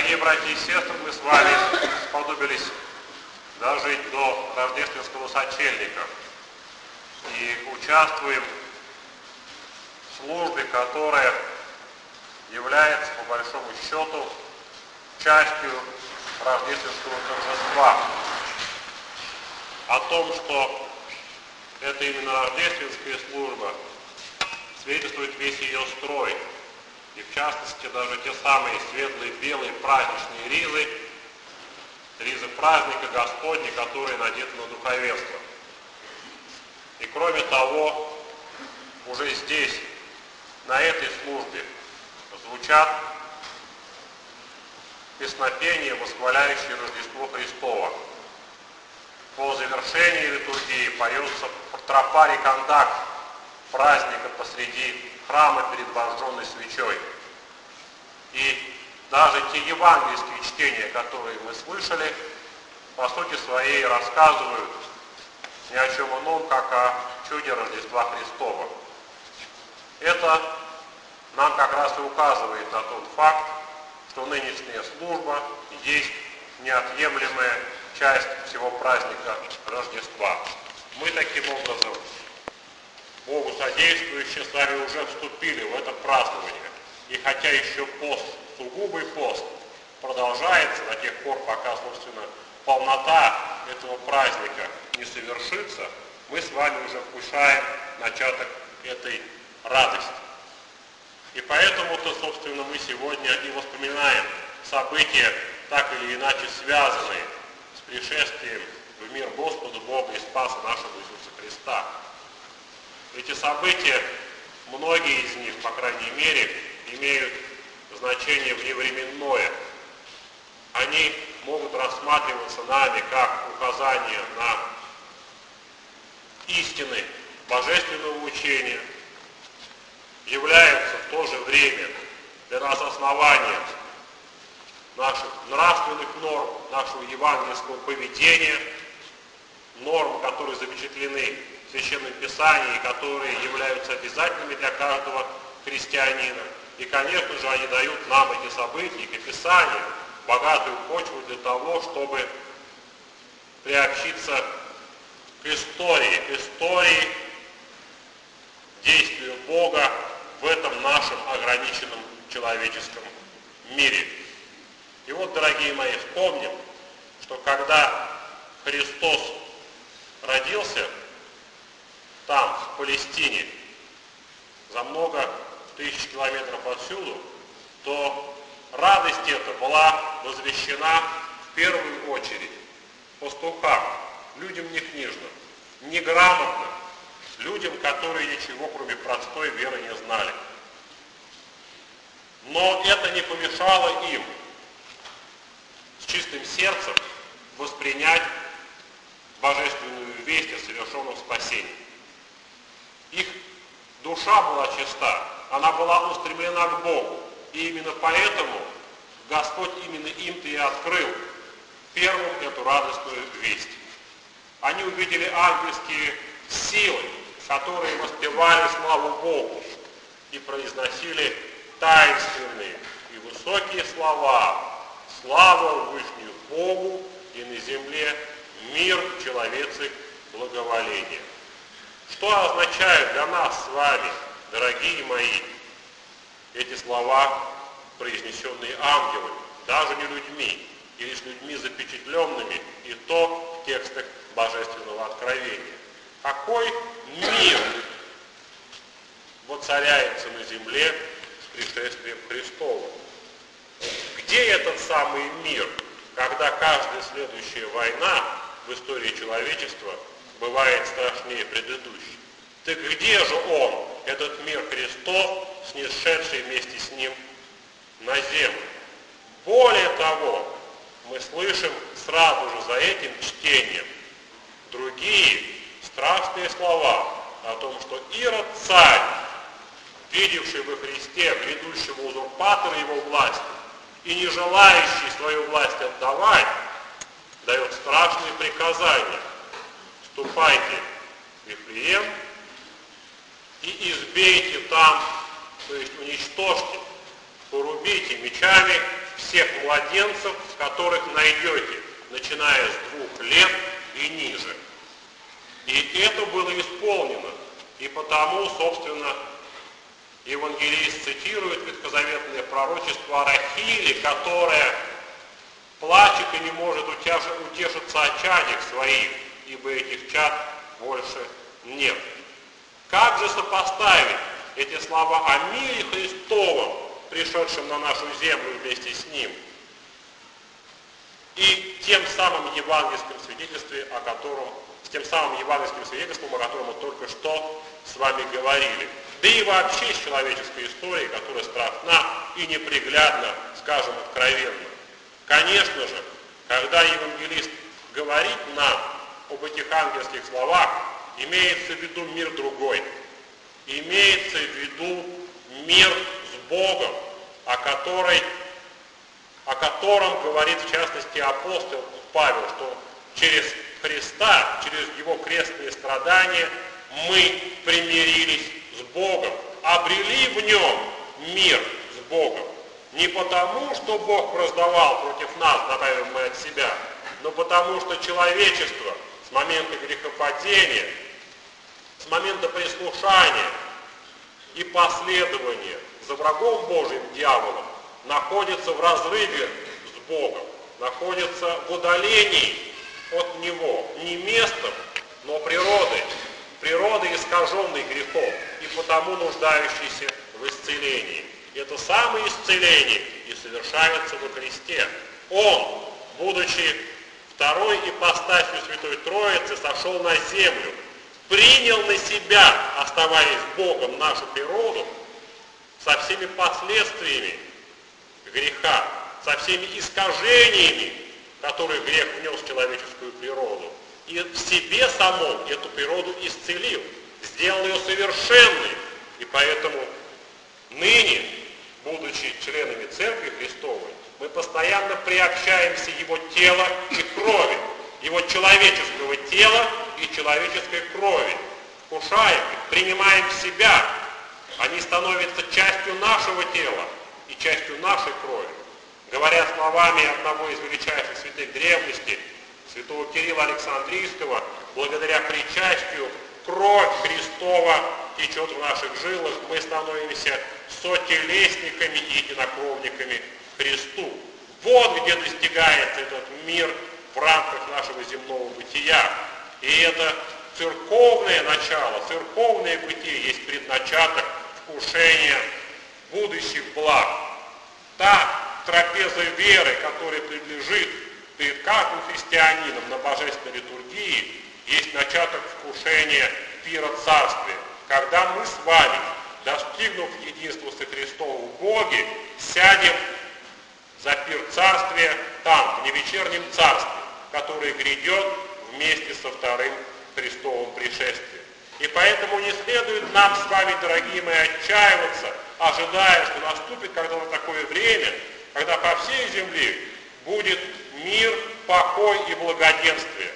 Дорогие братья и сестры, мы с вами сподобились дожить до рождественского сочельника и участвуем в службе, которая является, по большому счету, частью рождественского торжества. О том, что это именно рождественская служба, свидетельствует весь ее строй. И в частности, даже те самые светлые, белые, праздничные ризы праздника Господня, которые надеты на духовенство. И кроме того, уже здесь, на этой службе, звучат песнопения, восхваляющие Рождество Христово. По завершении литургии поется тропарий кондакт праздника посреди храма перед зажженной свечой. И даже те евангельские чтения, которые мы слышали, по сути своей рассказывают ни о чем ином, как о чуде Рождества Христова. Это нам как раз и указывает на тот факт, что нынешняя служба есть неотъемлемая часть всего праздника Рождества. Мы таким образом, Богу содействующие, с вами уже вступили в это празднование. И хотя еще пост, сугубый пост, продолжается до тех пор, пока, собственно, полнота этого праздника не совершится, мы с вами уже вкушаем начаток этой радости. И поэтому-то, собственно, мы сегодня и воспоминаем события, так или иначе связанные с пришествием в мир Господа Бога и Спаса нашего Иисуса Христа. Эти события, многие из них, по крайней мере, имеют значение вневременное. Они могут рассматриваться нами как указание на истины божественного учения, являются в то же время для нас основанием наших нравственных норм, нашего евангельского поведения, норм, которые запечатлены в Священном Писании, которые являются обязательными для каждого христианина. И, конечно же, они дают нам, эти события, их описание, богатую почву для того, чтобы приобщиться к истории действия Бога в этом нашем ограниченном человеческом мире. И вот, дорогие мои, вспомним, что когда Христос родился там, в Палестине, за много тысяч километров отсюда, то радость эта была возвещена в первую очередь пастухам, людям некнижным, неграмотным, людям, которые ничего, кроме простой веры, не знали. Но это не помешало им с чистым сердцем воспринять божественную весть о совершенном спасении. Их душа была чиста, она была устремлена к Богу. И именно поэтому Господь именно им-то и открыл первым эту радостную весть. Они увидели ангельские силы, которые воспевали славу Богу и произносили таинственные и высокие слова: «Слава Вышнему Богу, и на земле мир человецик благоволение». Что означают для нас с вами, дорогие мои, эти слова, произнесенные ангелами, даже не людьми, и лишь людьми запечатленными, и то в текстах Божественного Откровения? Какой мир воцаряется на земле с пришествием Христовым? Где этот самый мир, когда каждая следующая война в истории человечества бывает страшнее предыдущей? Так где же он, этот мир Христов, снисшедший вместе с ним на землю? Более того, мы слышим сразу же за этим чтением другие страшные слова о том, что Ирод царь, видевший во Христе грядущего узурпатора его власти и не желающий свою власть отдавать, дает страшные приказания: ступайте в Вифлеем и избейте там, то есть уничтожьте, порубите мечами всех всех младенцев, которых найдете, начиная с 2 лет и ниже. И это было исполнено. И потому, собственно, евангелист цитирует ветхозаветное пророчество о Рахиле, которая плачет и не может утешиться о чадях своих, ибо этих чад больше нет. Как же сопоставить эти слова о мире Христовом, пришедшем на нашу землю вместе с Ним, и тем самым евангельским свидетельством, о котором мы только что с вами говорили. Да и вообще с человеческой историей, которая страшна и неприглядна, скажем откровенно. Конечно же, когда евангелист говорит нам об этих ангельских словах, имеется в виду мир другой. Имеется в виду мир с Богом, о котором говорит в частности апостол Павел, что через Христа, через Его крестные страдания мы примирились с Богом, обрели в Нем мир с Богом. Не потому, что Бог раздавал против нас, добавим мы от себя, но потому, что человечество с момента грехопадения, с момента прислушания и последования за врагом Божьим, дьяволом, находится в разрыве с Богом, находится в удалении от Него, не местом, но природой, искаженной грехом и потому нуждающейся в исцелении. Это самое исцеление и совершается во Христе. Он, будучи второй ипостасью Святой Троицы, сошел на землю, принял на себя, оставаясь Богом, нашу природу, со всеми последствиями греха, со всеми искажениями, которые грех внес в человеческую природу, и в себе самом эту природу исцелил, сделал ее совершенной. И поэтому ныне, будучи членами Церкви Христовой, мы постоянно приобщаемся Его тела и крови, Его человеческого тела и человеческой крови, вкушаем их, принимаем в себя. Они становятся частью нашего тела и частью нашей крови. Говоря словами одного из величайших святых древности, святого Кирилла Александрийского, благодаря причастию кровь Христова течет в наших жилах, мы становимся сотелесниками и единокровниками Христу. Вот где достигается этот мир в рамках нашего земного бытия. И это церковное начало, церковное бытие есть предначаток вкушения будущих благ. Та трапеза веры, которая принадлежит перед каждым христианином на божественной литургии, есть начаток вкушения пира Царствия, когда мы с вами, достигнув единства со Христом в Боге, сядем за пир Царствия там, в невечернем Царстве, которое грядет вместе со вторым Христовым пришествием. И поэтому не следует нам с вами, дорогие мои, отчаиваться, ожидая, что наступит когда-то такое время, когда по всей земле будет мир, покой и благоденствие.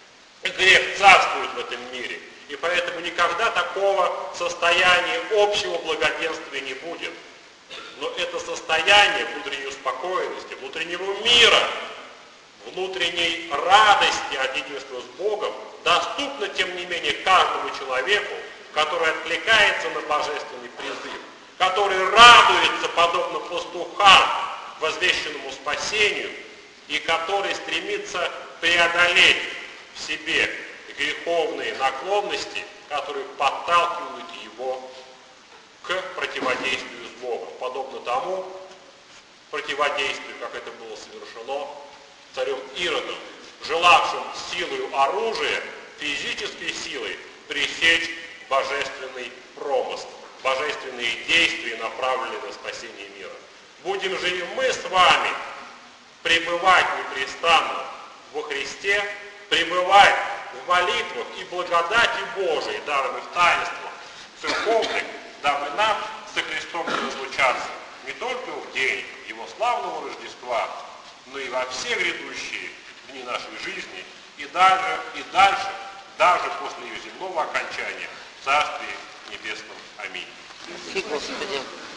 Грех царствует в этом мире, и поэтому никогда такого состояния общего благоденствия не будет. Но это состояние внутренней успокоенности, внутреннего мира, внутренней радости от единства с Богом доступно, тем не менее, каждому человеку, который откликается на божественный призыв, который радуется, подобно пастухам, возвещенному спасению, и который стремится преодолеть в себе греховные наклонности, которые подталкивают его к противодействию с Богом, подобно тому противодействию, как это было совершено царем Иродом, желавшим силою оружия, физической силой пресечь божественный промысл, божественные действия, направленные на спасение мира. Будем же и мы с вами пребывать непрестанно во Христе, пребывать в молитвах и благодати Божией, даром их таинствах церковных, дабы нам со Христом не разлучаться не только в день Его славного Рождества, но и во все грядущие дни нашей жизни и дальше, даже после ее земного окончания в Царстве Небесном. Аминь. Спаси, Господи.